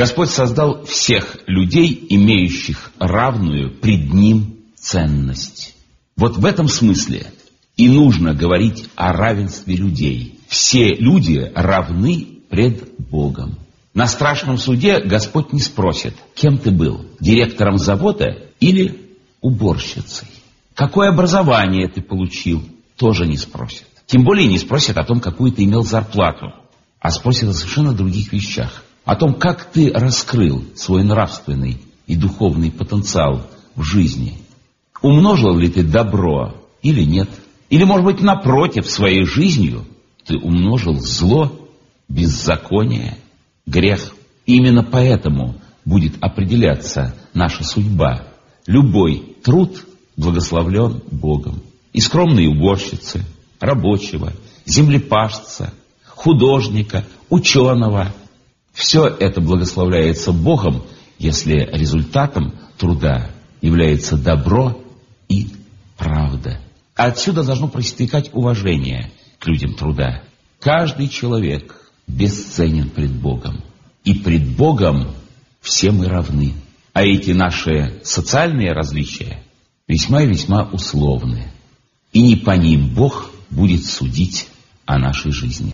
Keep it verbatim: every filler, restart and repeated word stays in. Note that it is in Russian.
Господь создал всех людей, имеющих равную пред Ним ценность. Вот в этом смысле и нужно говорить о равенстве людей. Все люди равны пред Богом. На страшном суде Господь не спросит, кем ты был, директором завода или уборщицей. Какое образование ты получил, тоже не спросит. Тем более не спросит о том, какую ты имел зарплату, а спросит о совершенно других вещах. О том, как ты раскрыл свой нравственный и духовный потенциал в жизни. Умножил ли ты добро или нет? Или, может быть, напротив, своей жизнью ты умножил зло, беззаконие, грех. И именно поэтому будет определяться наша судьба. Любой труд благословлен Богом. И скромные уборщицы, рабочего, землепашца, художника, ученого. Все это благословляется Богом, если результатом труда является добро и правда. Отсюда должно проистекать уважение к людям труда. Каждый человек бесценен пред Богом. И пред Богом все мы равны. А эти наши социальные различия весьма и весьма условны. И не по ним Бог будет судить о нашей жизни.